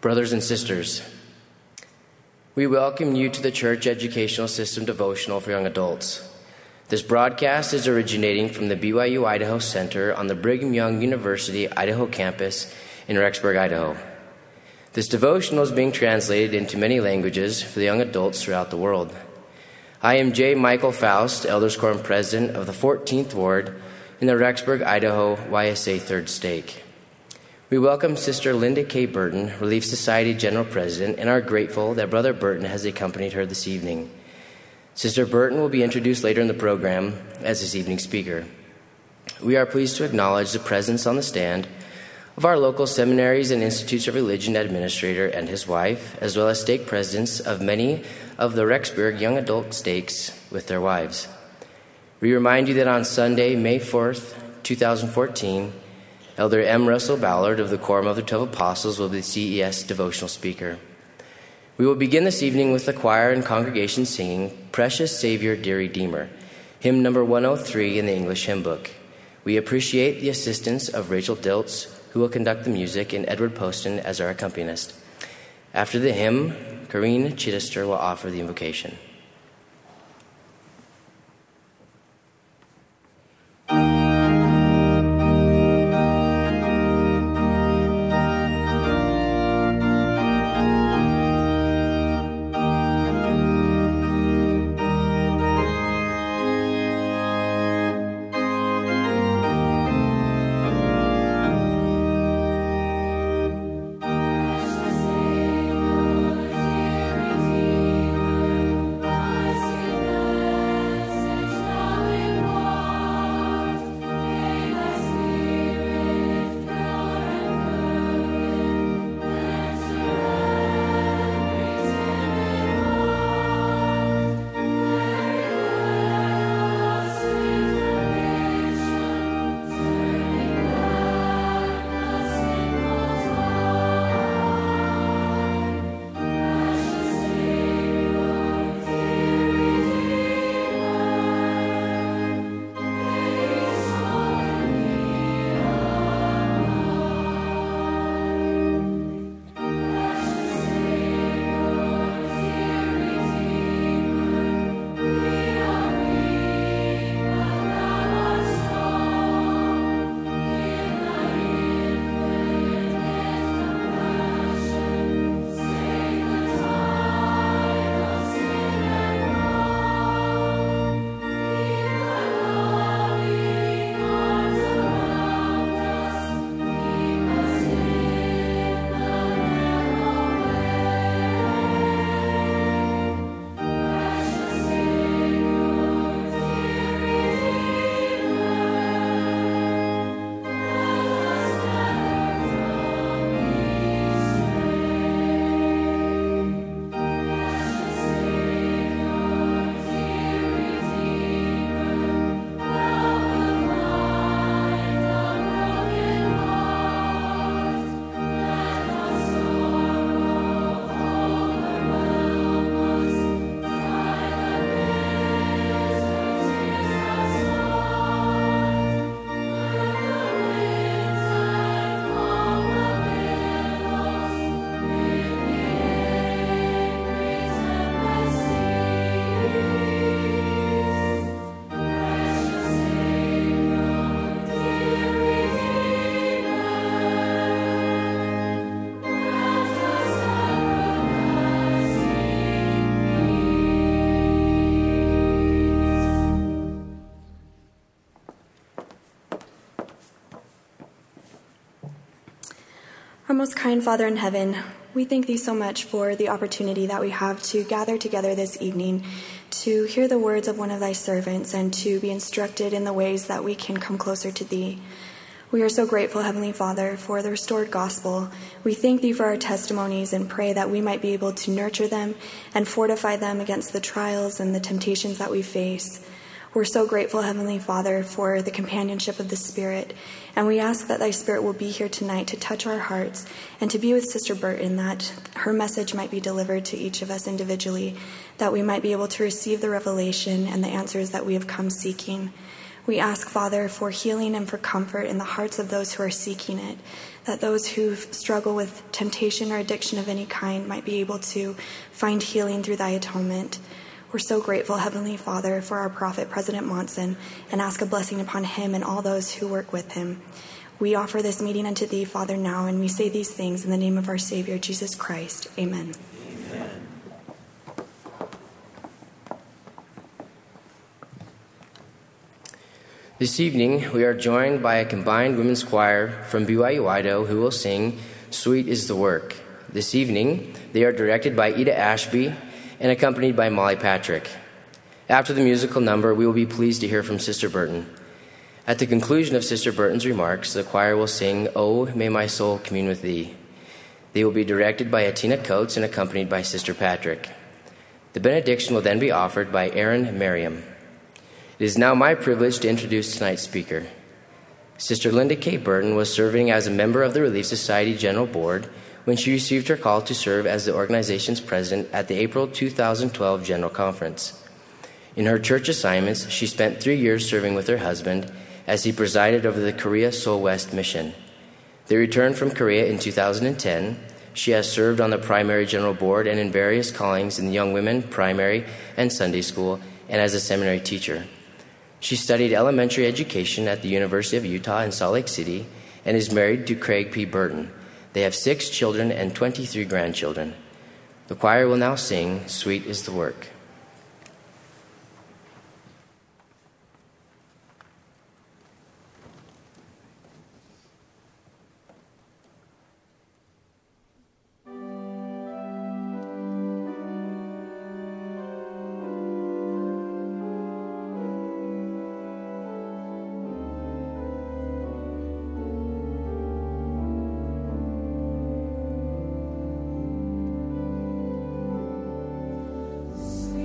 Brothers and sisters, we welcome you to the Church Educational System Devotional for Young Adults. This broadcast is originating from the BYU Idaho Center on the Brigham Young University Idaho campus in Rexburg, Idaho. This devotional is being translated into many languages for the young adults throughout the world. I am J. Michael Faust, Elders Quorum President of the 14th Ward in the Rexburg, Idaho YSA 3rd Stake. We welcome Sister Linda K. Burton, Relief Society General President, and are grateful that Brother Burton has accompanied her this evening. Sister Burton will be introduced later in the program as this evening's speaker. We are pleased to acknowledge the presence on the stand of our local seminaries and institutes of religion administrator and his wife, as well as stake presidents of many of the Rexburg young adult stakes with their wives. We remind you that on Sunday, May 4th, 2014, Elder M. Russell Ballard of the Quorum of the 12 Apostles will be the CES devotional speaker. We will begin this evening with the choir and congregation singing Precious Savior, Dear Redeemer, hymn number 103 in the English hymn book. We appreciate the assistance of Rachel Diltz, who will conduct the music, and Edward Poston as our accompanist. After the hymn, Corrine Chittister will offer the invocation. Our most kind Father in heaven, we thank thee so much for the opportunity that we have to gather together this evening to hear the words of one of thy servants and to be instructed in the ways that we can come closer to thee. We are so grateful, Heavenly Father, for the restored gospel. We thank thee for our testimonies and pray that we might be able to nurture them and fortify them against the trials and the temptations that we face. We're so grateful, Heavenly Father, for the companionship of the Spirit, and we ask that thy Spirit will be here tonight to touch our hearts and to be with Sister Burton, that her message might be delivered to each of us individually, that we might be able to receive the revelation and the answers that we have come seeking. We ask, Father, for healing and for comfort in the hearts of those who are seeking it, that those who struggle with temptation or addiction of any kind might be able to find healing through thy atonement. We're so grateful, Heavenly Father, for our prophet, President Monson, and ask a blessing upon him and all those who work with him. We offer this meeting unto thee, Father, now, and we say these things in the name of our Savior, Jesus Christ. Amen. Amen. This evening, we are joined by a combined women's choir from BYU Idaho who will sing Sweet is the Work. This evening, they are directed by Ida Ashby and accompanied by Molly Patrick. After the musical number, we will be pleased to hear from Sister Burton. At the conclusion of Sister Burton's remarks, the choir will sing, "Oh, May My Soul Commune with Thee." They will be directed by Atina Coates and accompanied by Sister Patrick. The benediction will then be offered by Aaron Merriam. It is now my privilege to introduce tonight's speaker. Sister Linda K. Burton was serving as a member of the Relief Society General Board when she received her call to serve as the organization's president at the April 2012 General Conference. In her church assignments, she spent 3 years serving with her husband as he presided over the Korea Seoul West mission. They returned from Korea in 2010. She has served on the primary general board and in various callings in the young women, primary, and Sunday school, and as a seminary teacher. She studied elementary education at the University of Utah in Salt Lake City and is married to Craig P. Burton. They have 6 children and 23 grandchildren. The choir will now sing, "Sweet is the Work." Sweet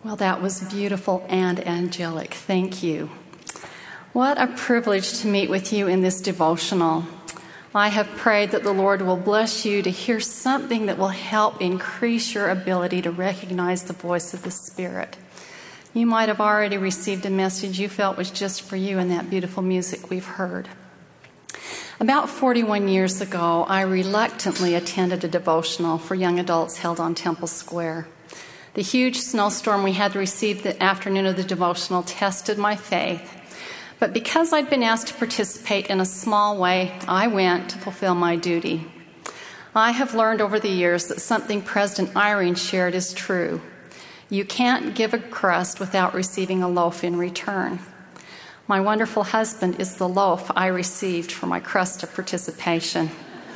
Well, that was beautiful and angelic. Thank you. What a privilege to meet with you in this devotional. I have prayed that the Lord will bless you to hear something that will help increase your ability to recognize the voice of the Spirit. You might have already received a message you felt was just for you in that beautiful music we've heard. About 41 years ago, I reluctantly attended a devotional for young adults held on Temple Square. The huge snowstorm we had received the afternoon of the devotional tested my faith. But because I'd been asked to participate in a small way, I went to fulfill my duty. I have learned over the years that something President Eyring shared is true. You can't give a crust without receiving a loaf in return. My wonderful husband is the loaf I received for my crust of participation.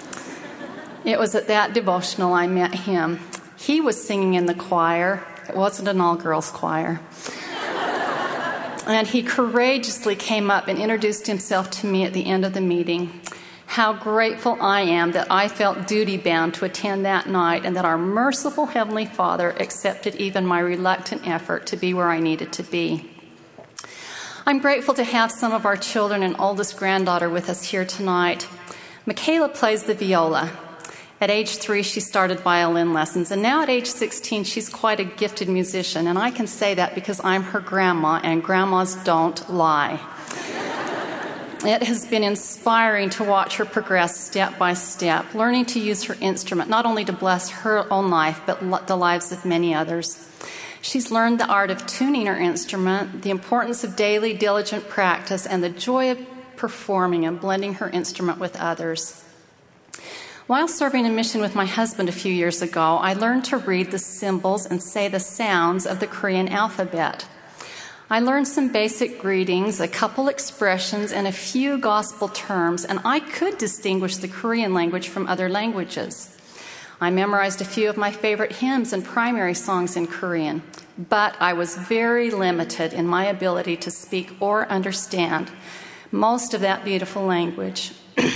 It was at that devotional I met him. He was singing in the choir. It wasn't an all-girls choir. And he courageously came up and introduced himself to me at the end of the meeting. How grateful I am that I felt duty-bound to attend that night and that our merciful Heavenly Father accepted even my reluctant effort to be where I needed to be. I'm grateful to have some of our children and oldest granddaughter with us here tonight. Michaela plays the viola. At age 3, she started violin lessons, and now at age 16, she's quite a gifted musician, and I can say that because I'm her grandma, and grandmas don't lie. It has been inspiring to watch her progress step by step, learning to use her instrument, not only to bless her own life, but the lives of many others. She's learned the art of tuning her instrument, the importance of daily, diligent practice, and the joy of performing and blending her instrument with others. While serving a mission with my husband a few years ago, I learned to read the symbols and say the sounds of the Korean alphabet. I learned some basic greetings, a couple expressions, and a few gospel terms, and I could distinguish the Korean language from other languages. I memorized a few of my favorite hymns and primary songs in Korean, but I was very limited in my ability to speak or understand most of that beautiful language.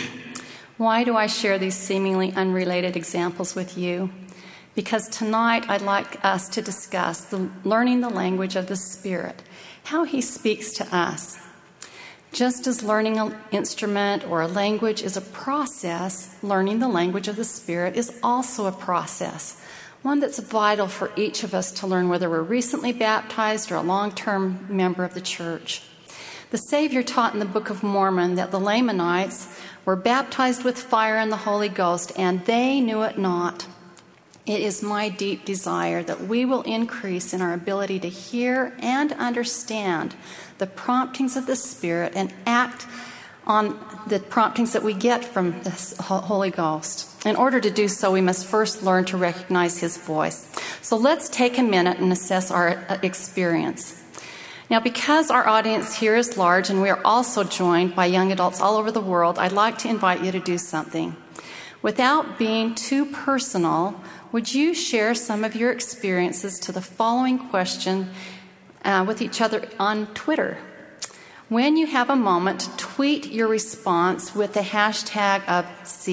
Why do I share these seemingly unrelated examples with you? Because tonight I'd like us to discuss learning the language of the Spirit, how He speaks to us. Just as learning an instrument or a language is a process, learning the language of the Spirit is also a process, one that's vital for each of us to learn, whether we're recently baptized or a long-term member of the church. The Savior taught in the Book of Mormon that the Lamanites were baptized with fire and the Holy Ghost, and they knew it not. It is my deep desire that we will increase in our ability to hear and understand the promptings of the Spirit and act on the promptings that we get from the Holy Ghost. In order to do so, we must first learn to recognize His voice. So let's take a minute and assess our experience. Now, because our audience here is large and we are also joined by young adults all over the world, I'd like to invite you to do something. Without being too personal, would you share some of your experiences to the following question with each other on Twitter? When you have a moment, tweet your response with the hashtag of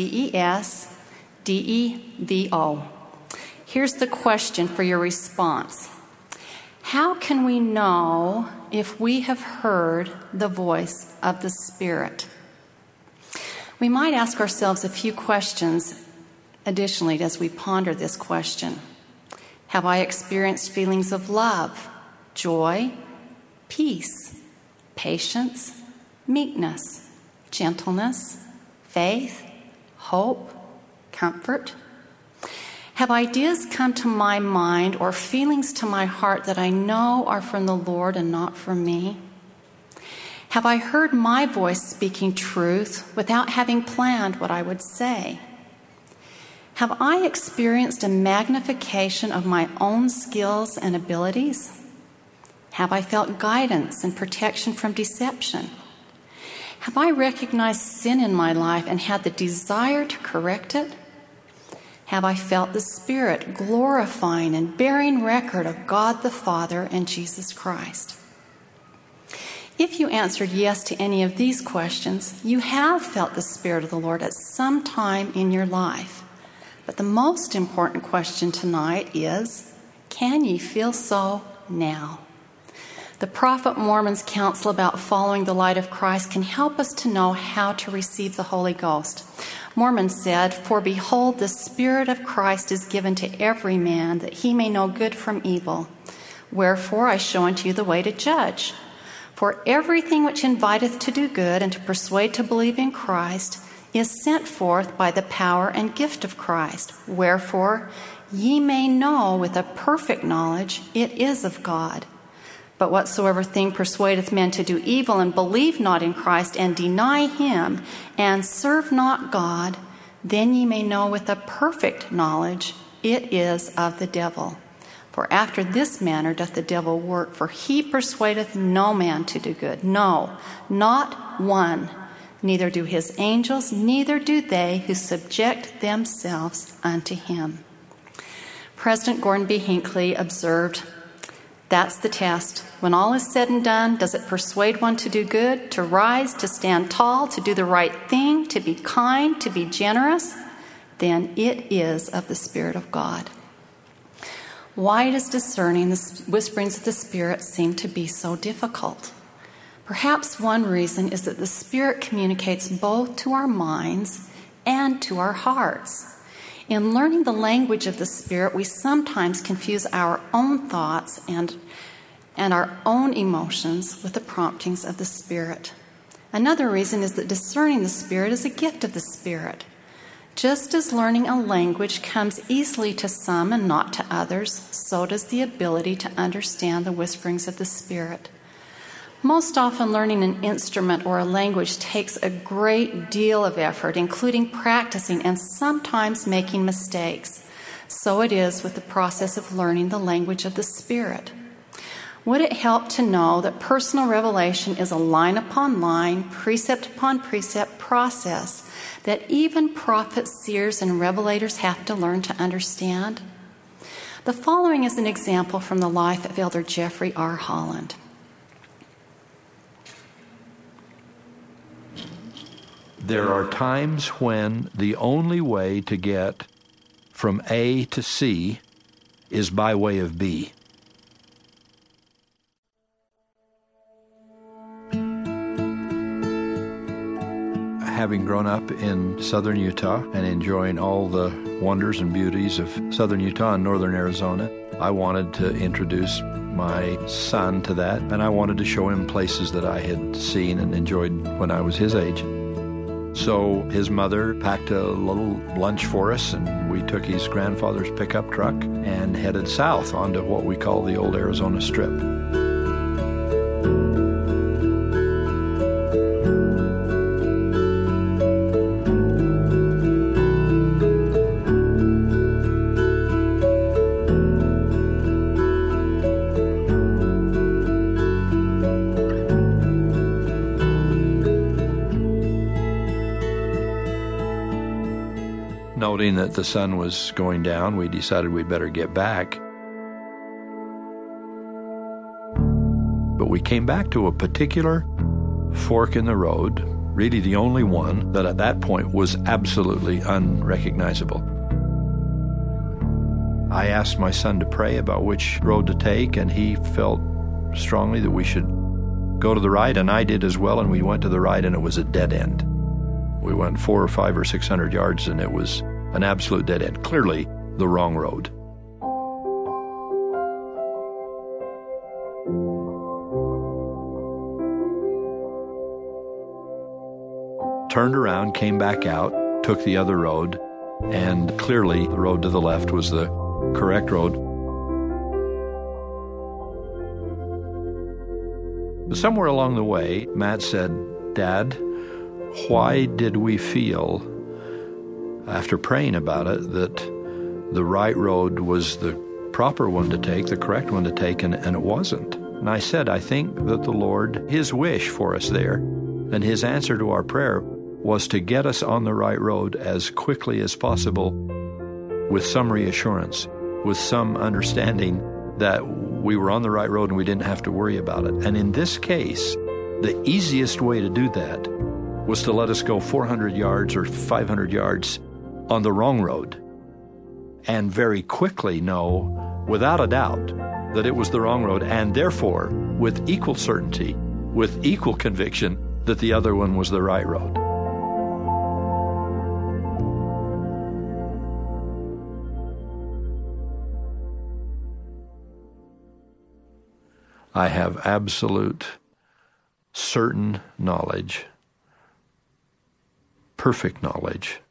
CESDEVO. Here's the question for your response. How can we know if we have heard the voice of the Spirit? We might ask ourselves a few questions additionally as we ponder this question. Have I experienced feelings of love, joy, peace, patience, meekness, gentleness, faith, hope, comfort? Have ideas come to my mind or feelings to my heart that I know are from the Lord and not from me? Have I heard my voice speaking truth without having planned what I would say? Have I experienced a magnification of my own skills and abilities? Have I felt guidance and protection from deception? Have I recognized sin in my life and had the desire to correct it? Have I felt the Spirit glorifying and bearing record of God the Father and Jesus Christ? If you answered yes to any of these questions, you have felt the Spirit of the Lord at some time in your life. But the most important question tonight is, can ye feel so now. The Prophet Mormon's counsel about following the light of Christ can help us to know how to receive the Holy Ghost. Mormon said, "For behold, the Spirit of Christ is given to every man, that he may know good from evil. Wherefore I show unto you the way to judge. For everything which inviteth to do good and to persuade to believe in Christ is sent forth by the power and gift of Christ. Wherefore ye may know with a perfect knowledge it is of God. But whatsoever thing persuadeth men to do evil and believe not in Christ and deny him and serve not God, then ye may know with a perfect knowledge it is of the devil. For after this manner doth the devil work, for he persuadeth no man to do good. No, not one. Neither do his angels, neither do they who subject themselves unto him." President Gordon B. Hinckley observed, "That's the test. When all is said and done, does it persuade one to do good, to rise, to stand tall, to do the right thing, to be kind, to be generous? Then it is of the Spirit of God." Why does discerning the whisperings of the Spirit seem to be so difficult? Perhaps one reason is that the Spirit communicates both to our minds and to our hearts. In learning the language of the Spirit, we sometimes confuse our own thoughts and our own emotions with the promptings of the Spirit. Another reason is that discerning the Spirit is a gift of the Spirit. Just as learning a language comes easily to some and not to others, so does the ability to understand the whisperings of the Spirit. Most often, learning an instrument or a language takes a great deal of effort, including practicing and sometimes making mistakes. So it is with the process of learning the language of the Spirit. Would it help to know that personal revelation is a line upon line, precept upon precept process that even prophets, seers, and revelators have to learn to understand? The following is an example from the life of Elder Jeffrey R. Holland. There are times when the only way to get from A to C is by way of B. Having grown up in southern Utah and enjoying all the wonders and beauties of southern Utah and northern Arizona, I wanted to introduce my son to that, and I wanted to show him places that I had seen and enjoyed when I was his age. So his mother packed a little lunch for us, and we took his grandfather's pickup truck and headed south onto what we call the old Arizona Strip. Noting that the sun was going down, we decided we'd better get back. But we came back to a particular fork in the road, really the only one that at that point was absolutely unrecognizable. I asked my son to pray about which road to take, and he felt strongly that we should go to the right, and I did as well, and we went to the right, and it was a dead end. We went 400 or 500 or 600 yards, and it was an absolute dead end. Clearly the wrong road. Turned around, came back out, took the other road, and clearly the road to the left was the correct road. But somewhere along the way, Matt said, "Dad, why did we feel, after praying about it, that the right road was the proper one to take, the correct one to take, and it wasn't?" And I said, I think that the Lord, his wish for us there, and his answer to our prayer was to get us on the right road as quickly as possible, with some reassurance, with some understanding that we were on the right road and we didn't have to worry about it. And in this case, the easiest way to do that was to let us go 400 yards or 500 yards on the wrong road and very quickly know, without a doubt, that it was the wrong road, and therefore, with equal certainty, with equal conviction, that the other one was the right road. I have absolute, certain knowledge, perfect knowledge,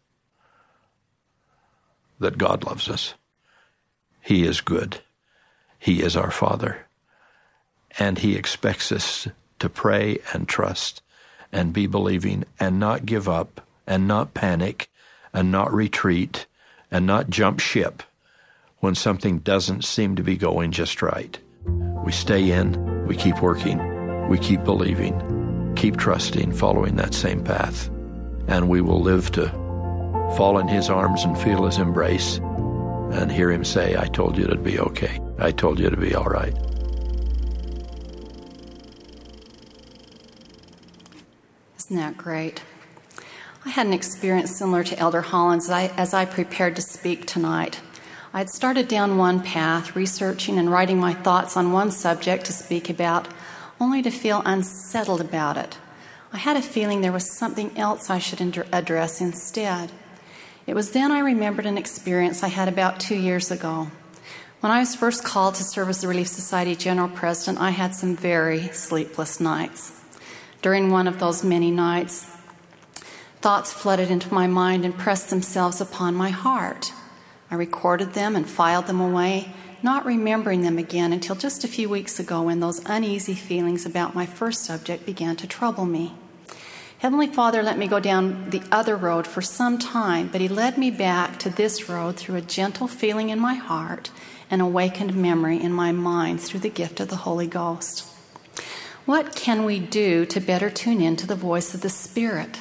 that God loves us. He is good. He is our Father. And He expects us to pray and trust and be believing and not give up and not panic and not retreat and not jump ship when something doesn't seem to be going just right. We stay in, we keep working, we keep believing, keep trusting, following that same path, and we will live to fall in His arms and feel His embrace and hear Him say, I told you it'd be okay. I told you to be all right. Isn't that great? I had an experience similar to Elder Holland's as I prepared to speak tonight. I had started down one path, researching and writing my thoughts on one subject to speak about, only to feel unsettled about it. I had a feeling there was something else I should address instead. It was then I remembered an experience I had about 2 years ago. When I was first called to serve as the Relief Society General President, I had some very sleepless nights. During one of those many nights, thoughts flooded into my mind and pressed themselves upon my heart. I recorded them and filed them away, not remembering them again until just a few weeks ago when those uneasy feelings about my first subject began to trouble me. Heavenly Father let me go down the other road for some time, but He led me back to this road through a gentle feeling in my heart and awakened memory in my mind through the gift of the Holy Ghost. What can we do to better tune in to the voice of the Spirit?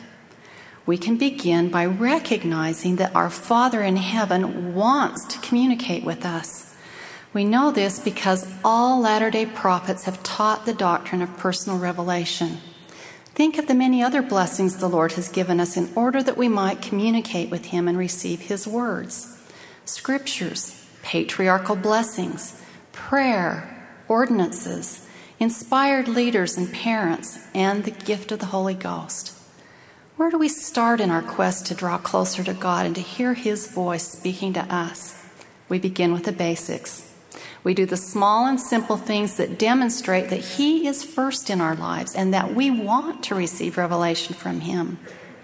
We can begin by recognizing that our Father in heaven wants to communicate with us. We know this because all Latter-day Prophets have taught the doctrine of personal revelation. Think of the many other blessings the Lord has given us in order that we might communicate with Him and receive His words. Scriptures, patriarchal blessings, prayer, ordinances, inspired leaders and parents, and the gift of the Holy Ghost. Where do we start in our quest to draw closer to God and to hear His voice speaking to us? We begin with the basics. We do the small and simple things that demonstrate that He is first in our lives and that we want to receive revelation from Him.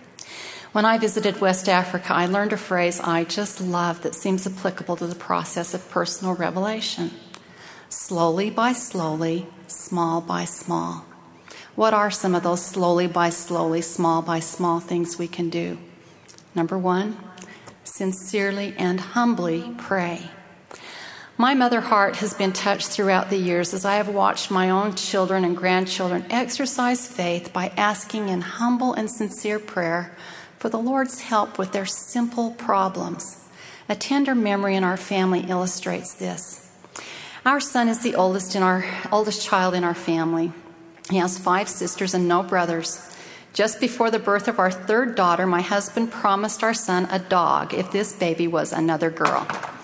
When I visited West Africa, I learned a phrase I just love that seems applicable to the process of personal revelation. Slowly by slowly, small by small. What are some of those slowly by slowly, small by small things we can do? Number one, sincerely and humbly pray. My mother heart has been touched throughout the years as I have watched my own children and grandchildren exercise faith by asking in humble and sincere prayer for the Lord's help with their simple problems. A tender memory in our family illustrates this. Our son is the oldest child in our family. He has 5 sisters and no brothers. Just before the birth of our 3rd daughter, my husband promised our son a dog if this baby was another girl.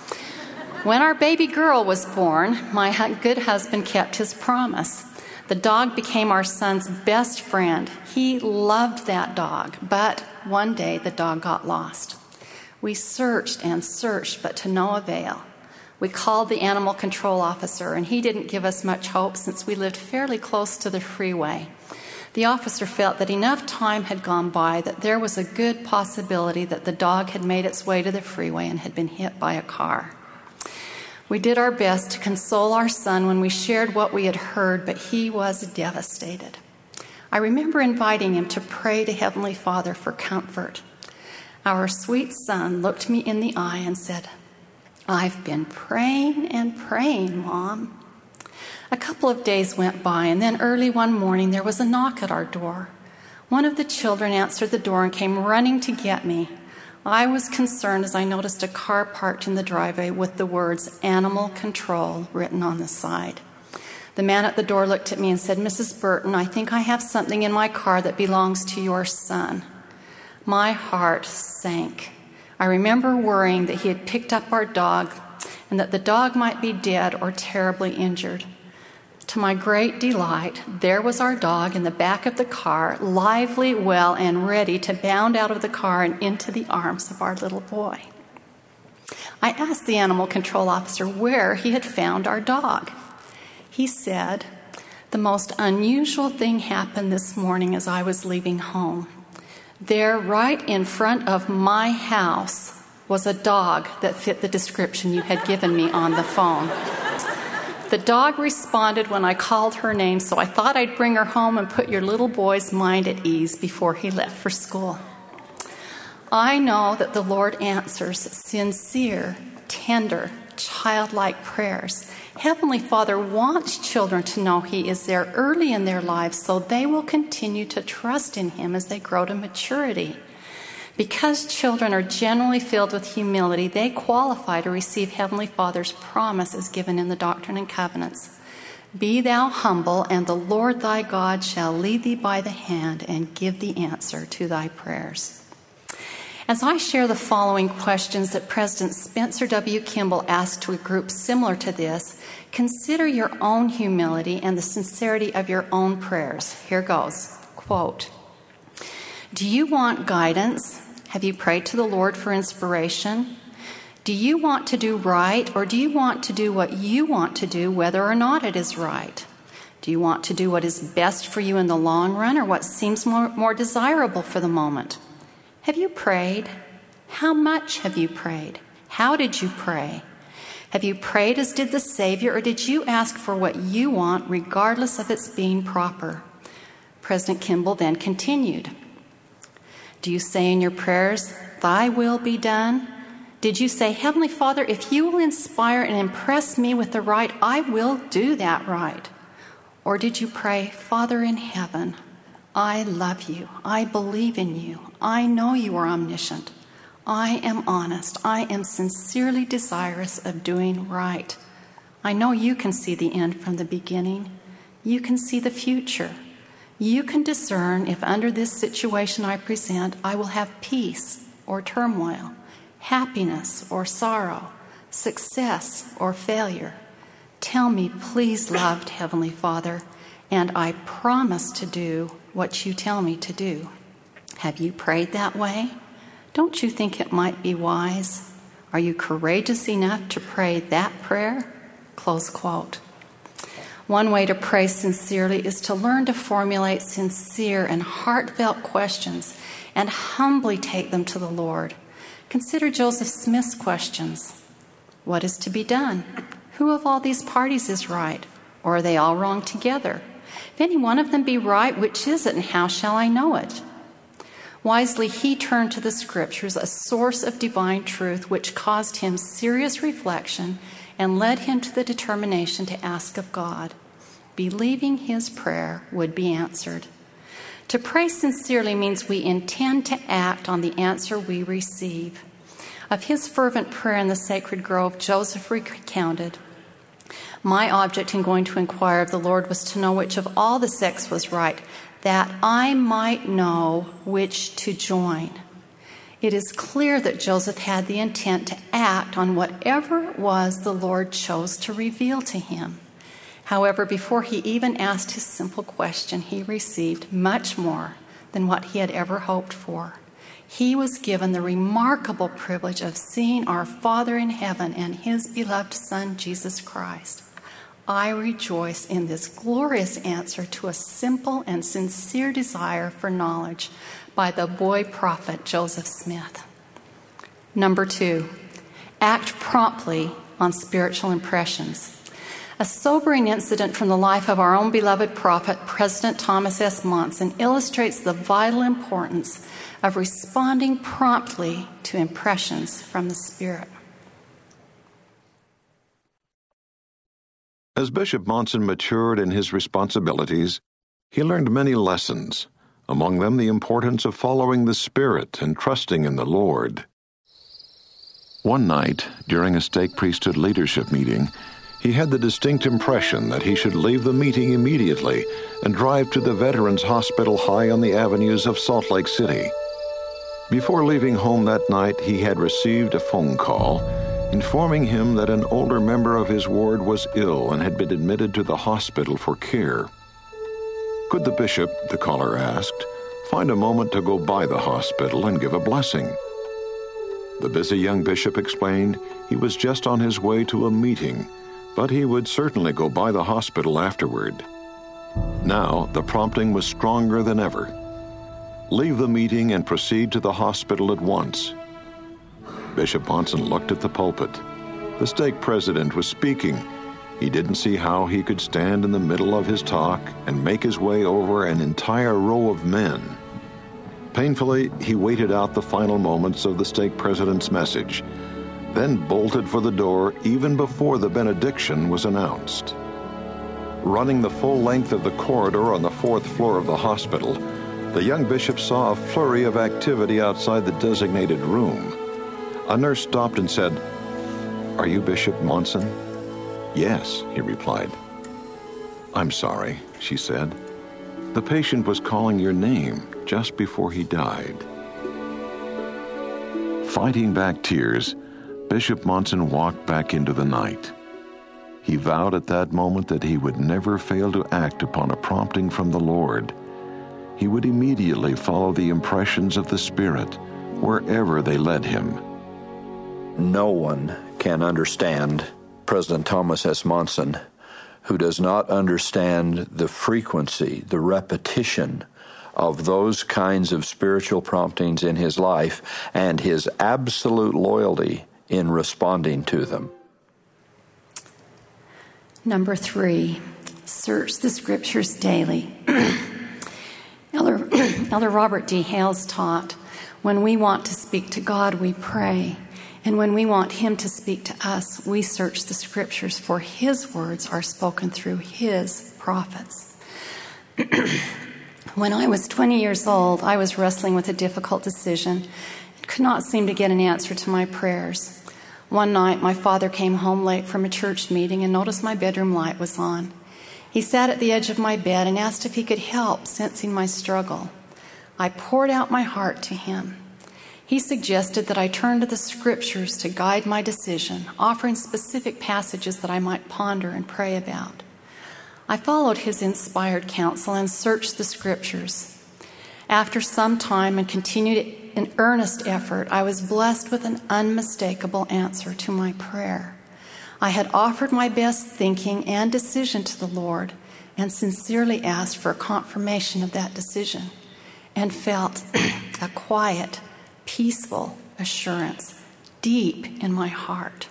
When our baby girl was born, my good husband kept his promise. The dog became our son's best friend. He loved that dog, but one day the dog got lost. We searched and searched, but to no avail. We called the animal control officer, and he didn't give us much hope since we lived fairly close to the freeway. The officer felt that enough time had gone by that there was a good possibility that the dog had made its way to the freeway and had been hit by a car. We did our best to console our son when we shared what we had heard, but he was devastated. I remember inviting him to pray to Heavenly Father for comfort. Our sweet son looked me in the eye and said, "I've been praying and praying, Mom." A couple of days went by, and then early one morning there was a knock at our door. One of the children answered the door and came running to get me. I was concerned as I noticed a car parked in the driveway with the words "Animal Control" written on the side. The man at the door looked at me and said, "Mrs. Burton, I think I have something in my car that belongs to your son." My heart sank. I remember worrying that he had picked up our dog, and that the dog might be dead or terribly injured. To my great delight, there was our dog in the back of the car, lively, well, and ready to bound out of the car and into the arms of our little boy. I asked the animal control officer where he had found our dog. He said, "The most unusual thing happened this morning as I was leaving home. There, right in front of my house, was a dog that fit the description you had given me on the phone. The dog responded when I called her name, so I thought I'd bring her home and put your little boy's mind at ease before he left for school." I know that the Lord answers sincere, tender, childlike prayers. Heavenly Father wants children to know He is there early in their lives so they will continue to trust in Him as they grow to maturity. Because children are generally filled with humility, they qualify to receive Heavenly Father's promise as given in the Doctrine and Covenants. "Be thou humble, and the Lord thy God shall lead thee by the hand and give the answer to thy prayers." As I share the following questions that President Spencer W. Kimball asked to a group similar to this, consider your own humility and the sincerity of your own prayers. Here goes. Quote, "Do you want guidance? Have you prayed to the Lord for inspiration? Do you want to do right, or do you want to do what you want to do, whether or not it is right? Do you want to do what is best for you in the long run, or what seems more desirable for the moment? Have you prayed? How much have you prayed? How did you pray? Have you prayed as did the Savior, or did you ask for what you want, regardless of its being proper?" President Kimball then continued, "Do you say in your prayers, 'Thy will be done'? Did you say, 'Heavenly Father, if you will inspire and impress me with the right, I will do that right'? Or did you pray, 'Father in heaven, I love you, I believe in you, I know you are omniscient, I am honest, I am sincerely desirous of doing right. I know you can see the end from the beginning, you can see the future. You can discern if under this situation I present, I will have peace or turmoil, happiness or sorrow, success or failure. Tell me, please, loved Heavenly Father, and I promise to do what you tell me to do." Have you prayed that way? Don't you think it might be wise? Are you courageous enough to pray that prayer? Close quote. One way to pray sincerely is to learn to formulate sincere and heartfelt questions and humbly take them to the Lord. Consider Joseph Smith's questions. What is to be done? Who of all these parties is right? Or are they all wrong together? If any one of them be right, which is it, and how shall I know it? Wisely, he turned to the Scriptures, a source of divine truth, which caused him serious reflection and led him to the determination to ask of God, believing his prayer would be answered. To pray sincerely means we intend to act on the answer we receive. Of his fervent prayer in the sacred grove, Joseph recounted, "My object in going to inquire of the Lord was to know which of all the sects was right, that I might know which to join." It is clear that Joseph had the intent to act on whatever it was the Lord chose to reveal to him. However, before he even asked his simple question, he received much more than what he had ever hoped for. He was given the remarkable privilege of seeing our Father in heaven and his beloved Son, Jesus Christ. I rejoice in this glorious answer to a simple and sincere desire for knowledge by the boy prophet Joseph Smith. Number 2, act promptly on spiritual impressions. A sobering incident from the life of our own beloved prophet, President Thomas S. Monson, illustrates the vital importance of responding promptly to impressions from the Spirit. As Bishop Monson matured in his responsibilities, he learned many lessons, among them the importance of following the Spirit and trusting in the Lord. One night, during a stake priesthood leadership meeting, he had the distinct impression that he should leave the meeting immediately and drive to the Veterans Hospital high on the avenues of Salt Lake City. Before leaving home that night, he had received a phone call informing him that an older member of his ward was ill and had been admitted to the hospital for care. Could the bishop, the caller asked, find a moment to go by the hospital and give a blessing? The busy young bishop explained he was just on his way to a meeting, but he would certainly go by the hospital afterward. Now the prompting was stronger than ever. Leave the meeting and proceed to the hospital at once. Bishop Monson looked at the pulpit. The stake president was speaking. He didn't see how he could stand in the middle of his talk and make his way over an entire row of men. Painfully, he waited out the final moments of the stake president's message, then bolted for the door even before the benediction was announced. Running the full length of the corridor on the 4th floor of the hospital, the young bishop saw a flurry of activity outside the designated room. A nurse stopped and said, "Are you Bishop Monson?" "Yes," he replied. "I'm sorry," she said. "The patient was calling your name just before he died." Fighting back tears, Bishop Monson walked back into the night. He vowed at that moment that he would never fail to act upon a prompting from the Lord. He would immediately follow the impressions of the Spirit wherever they led him. No one can understand President Thomas S. Monson who does not understand the frequency, the repetition of those kinds of spiritual promptings in his life and his absolute loyalty in responding to them. Number 3, search the Scriptures daily. Elder Robert D. Hales taught, when we want to speak to God, we pray. And when we want Him to speak to us, we search the Scriptures, for His words are spoken through His prophets. When I was 20 years old, I was wrestling with a difficult decision and could not seem to get an answer to my prayers. One night, my father came home late from a church meeting and noticed my bedroom light was on. He sat at the edge of my bed and asked if he could help, sensing my struggle. I poured out my heart to him. He suggested that I turn to the Scriptures to guide my decision, offering specific passages that I might ponder and pray about. I followed his inspired counsel and searched the Scriptures. After some time and continued in earnest effort, I was blessed with an unmistakable answer to my prayer. I had offered my best thinking and decision to the Lord and sincerely asked for a confirmation of that decision and felt a quiet, peaceful assurance deep in my heart.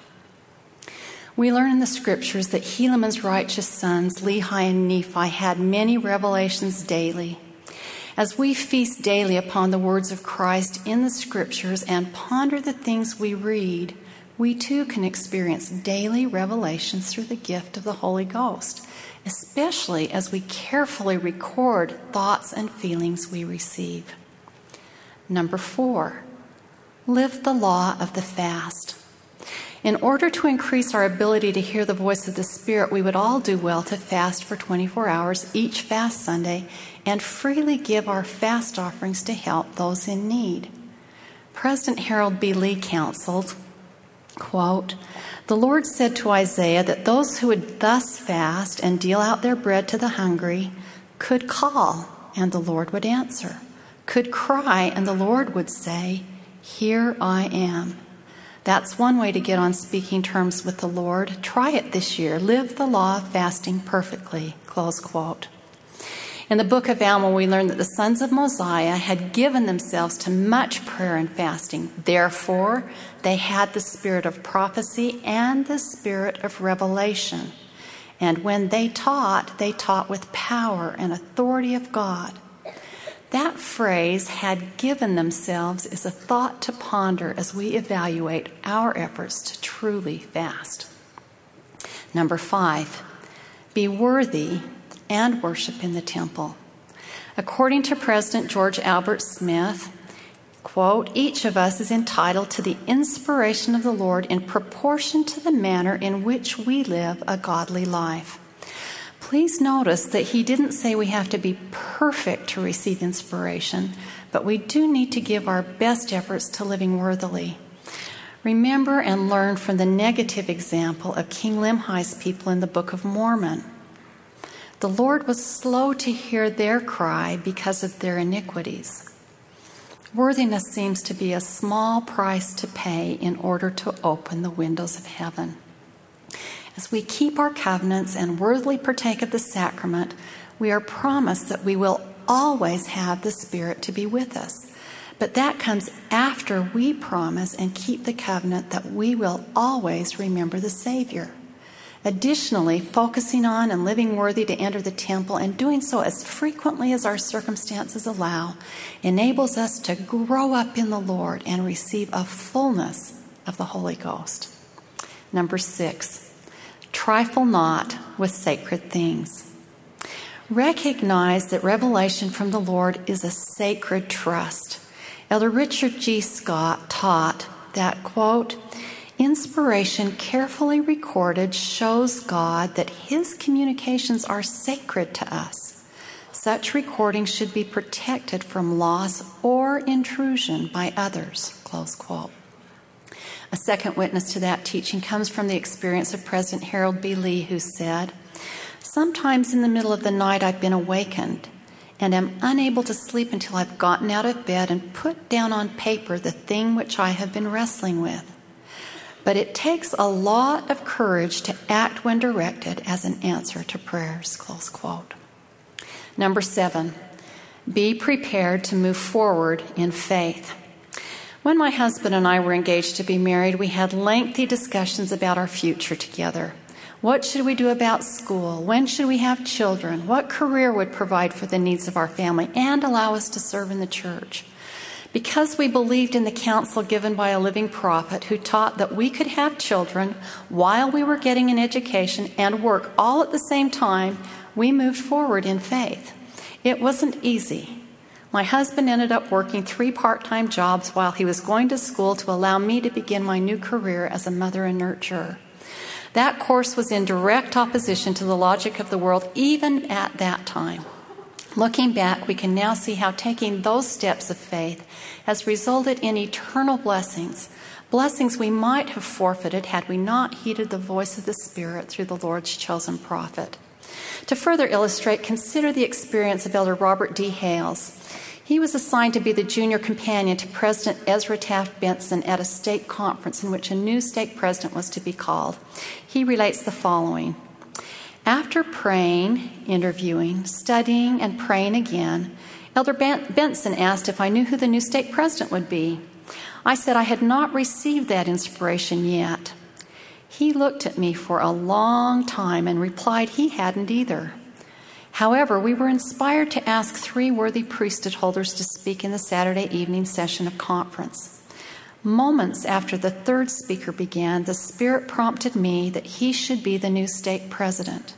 We learn in the Scriptures that Helaman's righteous sons, Lehi and Nephi, had many revelations daily. As we feast daily upon the words of Christ in the Scriptures and ponder the things we read, we too can experience daily revelations through the gift of the Holy Ghost, especially as we carefully record thoughts and feelings we receive. Number 4, live the law of the fast. In order to increase our ability to hear the voice of the Spirit, we would all do well to fast for 24 hours each fast Sunday and freely give our fast offerings to help those in need. President Harold B. Lee counseled, quote, "The Lord said to Isaiah that those who would thus fast and deal out their bread to the hungry could call, and the Lord would answer, could cry, and the Lord would say, 'Here I am.'" That's one way to get on speaking terms with the Lord. Try it this year. Live the law of fasting perfectly, close quote. In the book of Alma, we learn that the sons of Mosiah had given themselves to much prayer and fasting. Therefore, they had the spirit of prophecy and the spirit of revelation. And when they taught with power and authority of God. That phrase, had given themselves, is a thought to ponder as we evaluate our efforts to truly fast. Number 5, be worthy and worship in the temple. According to President George Albert Smith, quote, "Each of us is entitled to the inspiration of the Lord in proportion to the manner in which we live a godly life." Please notice that he didn't say we have to be perfect to receive inspiration, but we do need to give our best efforts to living worthily. Remember and learn from the negative example of King Limhi's people in the Book of Mormon. The Lord was slow to hear their cry because of their iniquities. Worthiness seems to be a small price to pay in order to open the windows of heaven. As we keep our covenants and worthily partake of the sacrament, we are promised that we will always have the Spirit to be with us. But that comes after we promise and keep the covenant that we will always remember the Savior. Additionally, focusing on and living worthy to enter the temple and doing so as frequently as our circumstances allow enables us to grow up in the Lord and receive a fullness of the Holy Ghost. Number 6, trifle not with sacred things. Recognize that revelation from the Lord is a sacred trust. Elder Richard G. Scott taught that, quote, inspiration carefully recorded shows God that His communications are sacred to us. Such recordings should be protected from loss or intrusion by others, close quote. A second witness to that teaching comes from the experience of President Harold B. Lee, who said, sometimes in the middle of the night I've been awakened and am unable to sleep until I've gotten out of bed and put down on paper the thing which I have been wrestling with. But it takes a lot of courage to act when directed as an answer to prayers, close quote. Number 7, be prepared to move forward in faith. When my husband and I were engaged to be married, we had lengthy discussions about our future together. What should we do about school? When should we have children? What career would provide for the needs of our family and allow us to serve in the church? Because we believed in the counsel given by a living prophet who taught that we could have children while we were getting an education and work all at the same time, we moved forward in faith. It wasn't easy. My husband ended up working 3 part-time jobs while he was going to school to allow me to begin my new career as a mother and nurturer. That course was in direct opposition to the logic of the world even at that time. Looking back, we can now see how taking those steps of faith has resulted in eternal blessings, blessings we might have forfeited had we not heeded the voice of the Spirit through the Lord's chosen prophet. To further illustrate, consider the experience of Elder Robert D. Hales. He was assigned to be the junior companion to President Ezra Taft Benson at a state conference in which a new state president was to be called. He relates the following. After praying, interviewing, studying, and praying again, Elder Benson asked if I knew who the new state president would be. I said I had not received that inspiration yet. He looked at me for a long time and replied he hadn't either. However, we were inspired to ask 3 worthy priesthood holders to speak in the Saturday evening session of conference. Moments after the 3rd speaker began, the Spirit prompted me that he should be the new state president.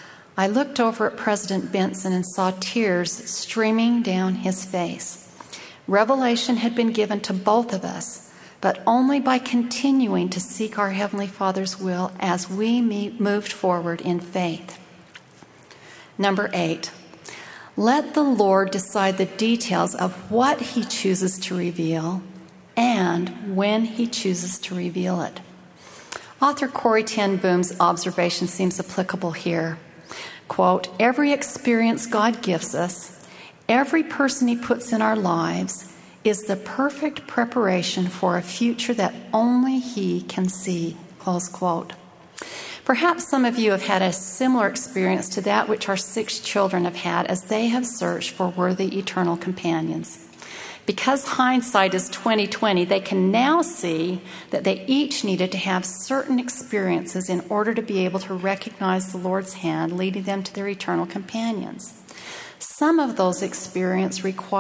I looked over at President Benson and saw tears streaming down his face. Revelation had been given to both of us, but only by continuing to seek our Heavenly Father's will as we moved forward in faith. Number 8, let the Lord decide the details of what He chooses to reveal and when He chooses to reveal it. Author Corrie ten Boom's observation seems applicable here. Quote, every experience God gives us, every person He puts in our lives, is the perfect preparation for a future that only He can see. Close quote. Perhaps some of you have had a similar experience to that which our 6 children have had as they have searched for worthy eternal companions. Because hindsight is 20/20, they can now see that they each needed to have certain experiences in order to be able to recognize the Lord's hand leading them to their eternal companions. Some of those experiences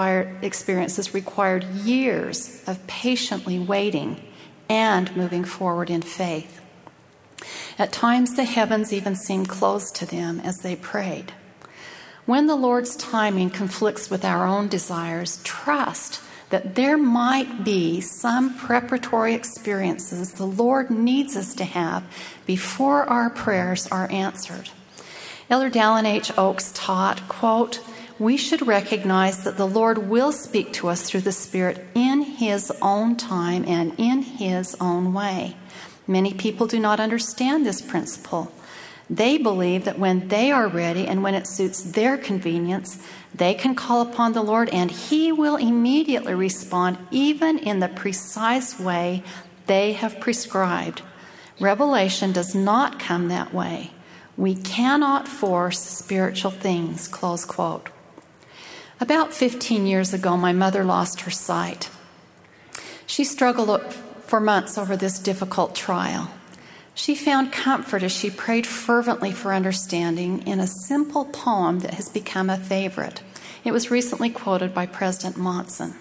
required years of patiently waiting and moving forward in faith. At times, the heavens even seemed closed to them as they prayed. When the Lord's timing conflicts with our own desires, trust that there might be some preparatory experiences the Lord needs us to have before our prayers are answered. Elder Dallin H. Oakes taught, quote, we should recognize that the Lord will speak to us through the Spirit in His own time and in His own way. Many people do not understand this principle. They believe that when they are ready and when it suits their convenience, they can call upon the Lord and He will immediately respond, even in the precise way they have prescribed. Revelation does not come that way. We cannot force spiritual things, close quote. About 15 years ago, my mother lost her sight. She struggled for months over this difficult trial. She found comfort as she prayed fervently for understanding in a simple poem that has become a favorite. It was recently quoted by President Monson.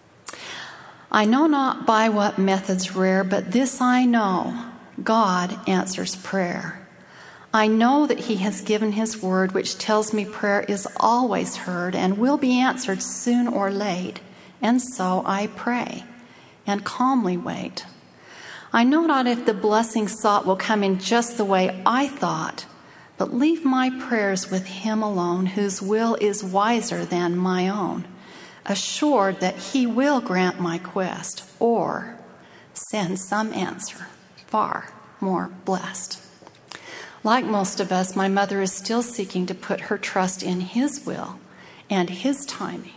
I know not by what methods rare, but this I know, God answers prayer. I know that He has given His word, which tells me prayer is always heard and will be answered soon or late. And so I pray and calmly wait. I know not if the blessing sought will come in just the way I thought, but leave my prayers with Him alone, whose will is wiser than my own, assured that He will grant my quest or send some answer far more blessed. Like most of us, my mother is still seeking to put her trust in His will and His timing.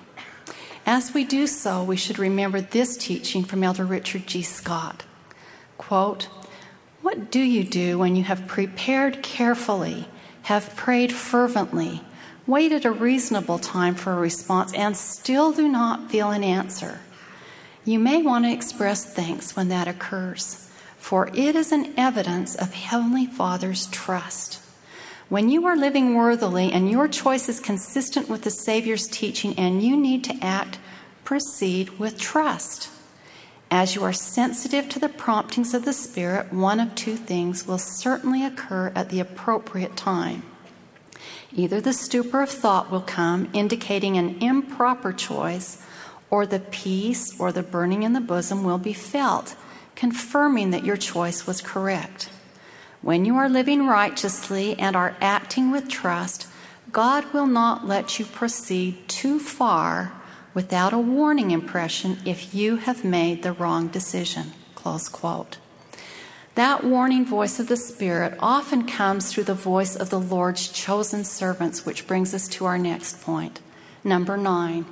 As we do so, we should remember this teaching from Elder Richard G. Scott. Quote, what do you do when you have prepared carefully, have prayed fervently, waited a reasonable time for a response, and still do not feel an answer? You may want to express thanks when that occurs, for it is an evidence of Heavenly Father's trust. When you are living worthily and your choice is consistent with the Savior's teaching and you need to act, proceed with trust. As you are sensitive to the promptings of the Spirit, one of two things will certainly occur at the appropriate time. Either the stupor of thought will come, indicating an improper choice, or the peace or the burning in the bosom will be felt, confirming that your choice was correct. When you are living righteously and are acting with trust, God will not let you proceed too far without a warning impression if you have made the wrong decision. Close quote. That warning voice of the Spirit often comes through the voice of the Lord's chosen servants, which brings us to our next point. Number 9,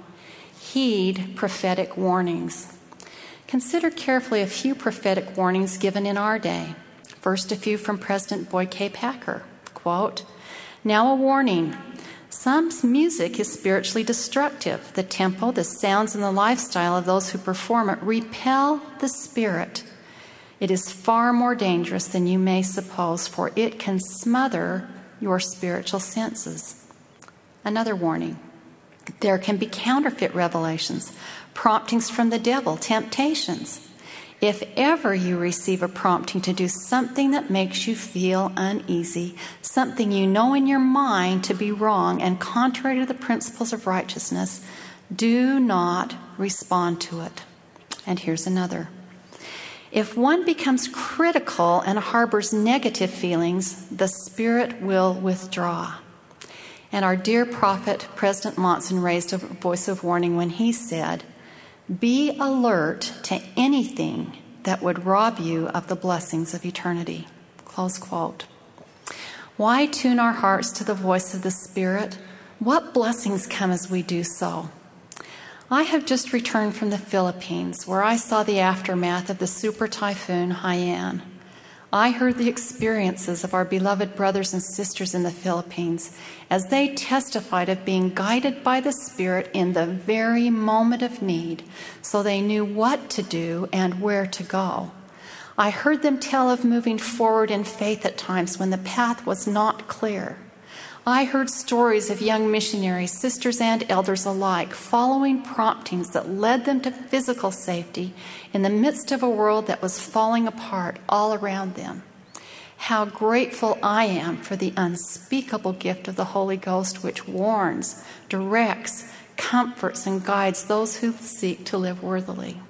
heed prophetic warnings. Consider carefully a few prophetic warnings given in our day. First, a few from President Boyd K. Packer. Quote, now a warning. Some music is spiritually destructive. The tempo, the sounds, and the lifestyle of those who perform it repel the spirit. It is far more dangerous than you may suppose, for it can smother your spiritual senses. Another warning. There can be counterfeit revelations, promptings from the devil, temptations. If ever you receive a prompting to do something that makes you feel uneasy, something you know in your mind to be wrong and contrary to the principles of righteousness, do not respond to it. And here's another. If one becomes critical and harbors negative feelings, the Spirit will withdraw. And our dear prophet, President Monson, raised a voice of warning when he said, be alert to anything that would rob you of the blessings of eternity. Close quote. Why tune our hearts to the voice of the Spirit? What blessings come as we do so? I have just returned from the Philippines, where I saw the aftermath of the super typhoon Haiyan. I heard the experiences of our beloved brothers and sisters in the Philippines as they testified of being guided by the Spirit in the very moment of need, so they knew what to do and where to go. I heard them tell of moving forward in faith at times when the path was not clear. I heard stories of young missionaries, sisters and elders alike, following promptings that led them to physical safety in the midst of a world that was falling apart all around them. How grateful I am for the unspeakable gift of the Holy Ghost, which warns, directs, comforts, and guides those who seek to live worthily.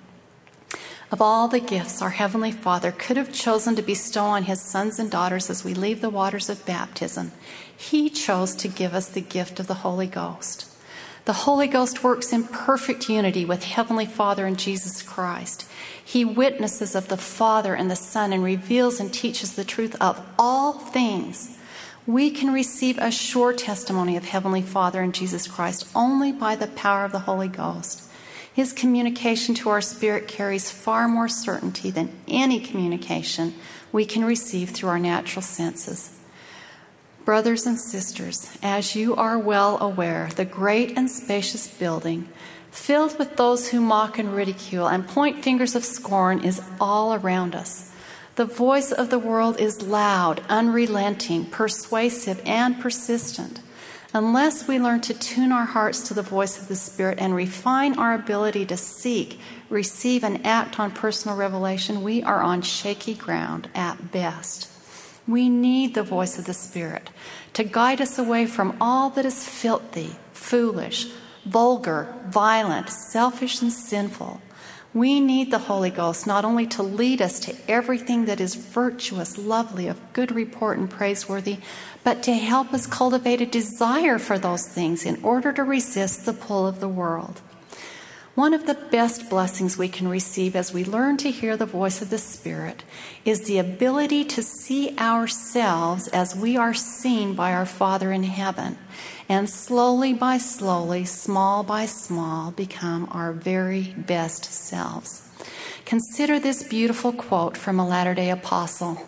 Of all the gifts our Heavenly Father could have chosen to bestow on His sons and daughters as we leave the waters of baptism, He chose to give us the gift of the Holy Ghost. The Holy Ghost works in perfect unity with Heavenly Father and Jesus Christ. He witnesses of the Father and the Son and reveals and teaches the truth of all things. We can receive a sure testimony of Heavenly Father and Jesus Christ only by the power of the Holy Ghost. His communication to our spirit carries far more certainty than any communication we can receive through our natural senses. Brothers and sisters, as you are well aware, the great and spacious building, filled with those who mock and ridicule and point fingers of scorn, is all around us. The voice of the world is loud, unrelenting, persuasive, and persistent. Unless we learn to tune our hearts to the voice of the Spirit and refine our ability to seek, receive, and act on personal revelation, we are on shaky ground at best. We need the voice of the Spirit to guide us away from all that is filthy, foolish, vulgar, violent, selfish, and sinful. We need the Holy Ghost not only to lead us to everything that is virtuous, lovely, of good report, and praiseworthy, but to help us cultivate a desire for those things in order to resist the pull of the world. One of the best blessings we can receive as we learn to hear the voice of the Spirit is the ability to see ourselves as we are seen by our Father in heaven, and slowly by slowly, small by small, become our very best selves. Consider this beautiful quote from a Latter-day Apostle.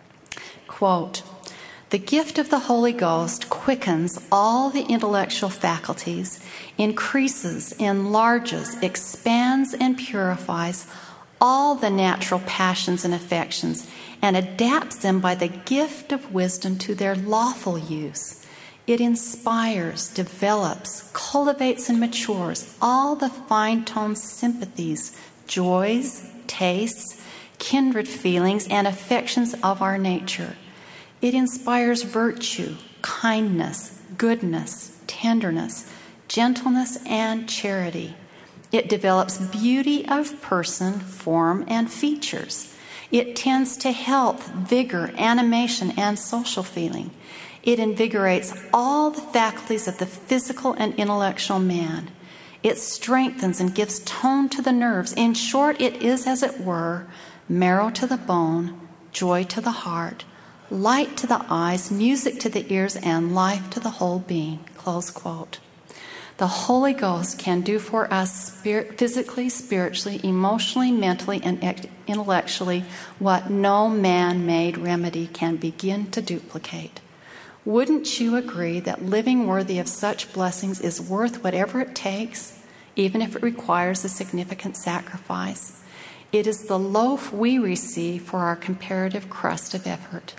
Quote, "The gift of the Holy Ghost quickens all the intellectual faculties, increases, enlarges, expands, and purifies all the natural passions and affections, and adapts them by the gift of wisdom to their lawful use. It inspires, develops, cultivates, and matures all the fine-toned sympathies, joys, tastes, kindred feelings, and affections of our nature. It inspires virtue, kindness, goodness, tenderness, gentleness, and charity. It develops beauty of person, form, and features. It tends to health, vigor, animation, and social feeling. It invigorates all the faculties of the physical and intellectual man. It strengthens and gives tone to the nerves. In short, it is, as it were, marrow to the bone, joy to the heart, light to the eyes, music to the ears, and life to the whole being." Close quote. The Holy Ghost can do for us physically, spiritually, emotionally, mentally, and intellectually what no man-made remedy can begin to duplicate. Wouldn't you agree that living worthy of such blessings is worth whatever it takes, even if it requires a significant sacrifice? It is the loaf we receive for our comparative crust of effort.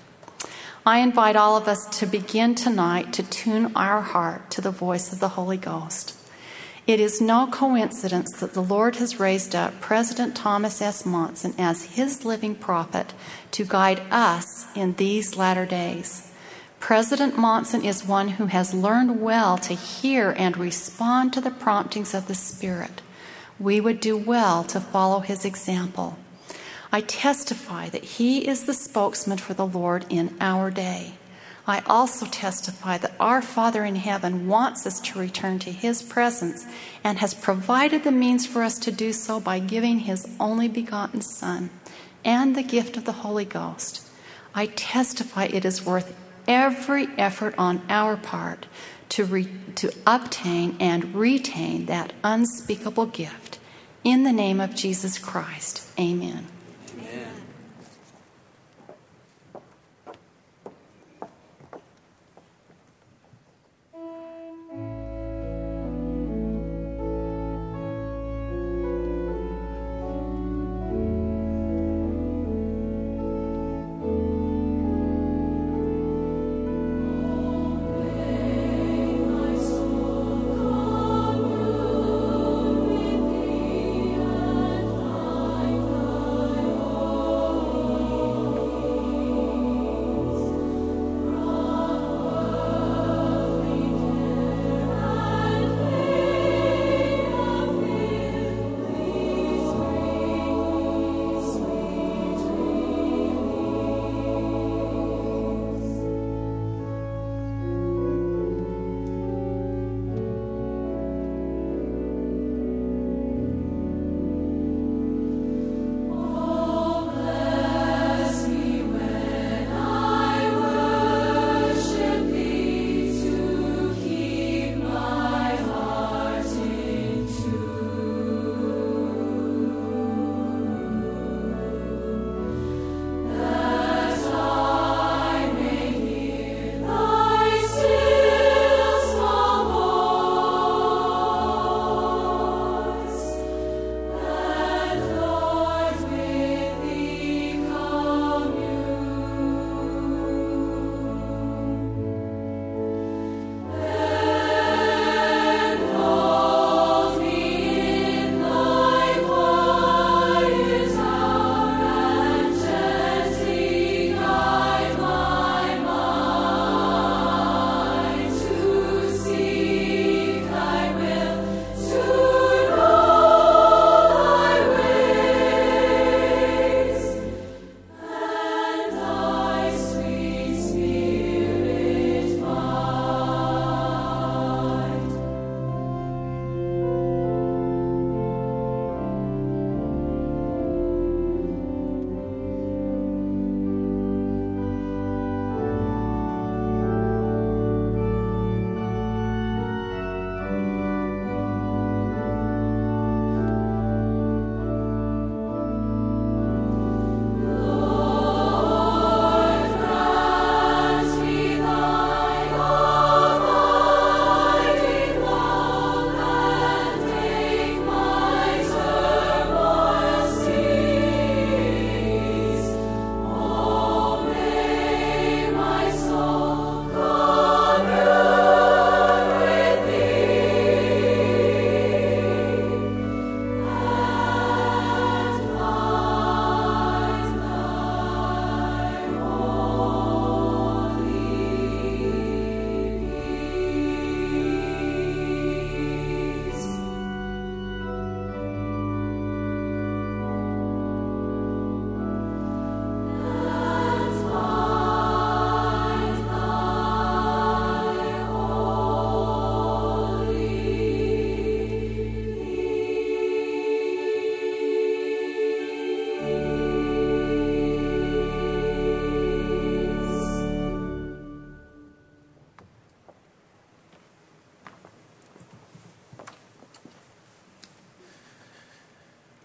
I invite all of us to begin tonight to tune our heart to the voice of the Holy Ghost. It is no coincidence that the Lord has raised up President Thomas S. Monson as his living prophet to guide us in these latter days. President Monson is one who has learned well to hear and respond to the promptings of the Spirit. We would do well to follow his example. I testify that he is the spokesman for the Lord in our day. I also testify that our Father in heaven wants us to return to his presence and has provided the means for us to do so by giving his only begotten Son and the gift of the Holy Ghost. I testify it is worth every effort on our part to obtain and retain that unspeakable gift. In the name of Jesus Christ, amen.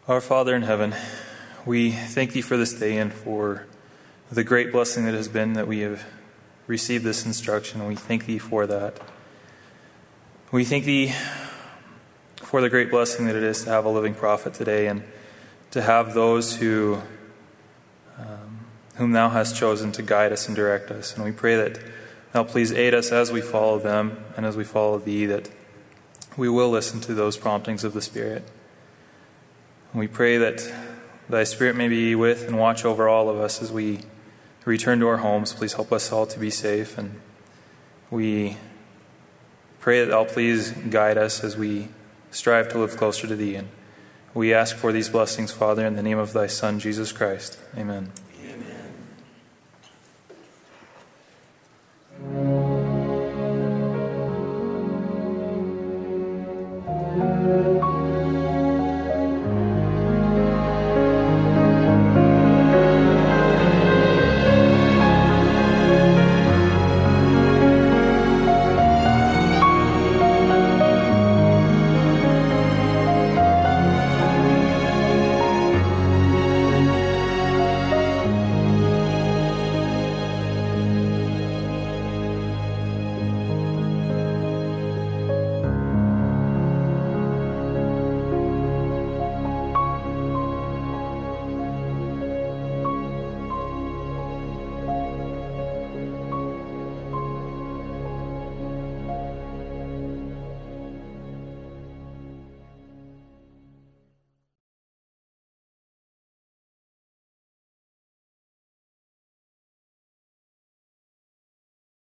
Our Father in heaven, we thank Thee for this day and for the great blessing that has been that we have received this instruction. We thank Thee for that. We thank Thee for the great blessing that it is to have a living prophet today and to have those whom Thou hast chosen to guide us and direct us. And we pray that Thou please aid us as we follow them and as we follow Thee, that we will listen to those promptings of the Spirit. And we pray that Thy Spirit may be with and watch over all of us as we return to our homes. Please help us all to be safe. And we pray that Thou please guide us as we strive to live closer to Thee. And we ask for these blessings, Father, in the name of Thy Son, Jesus Christ. Amen.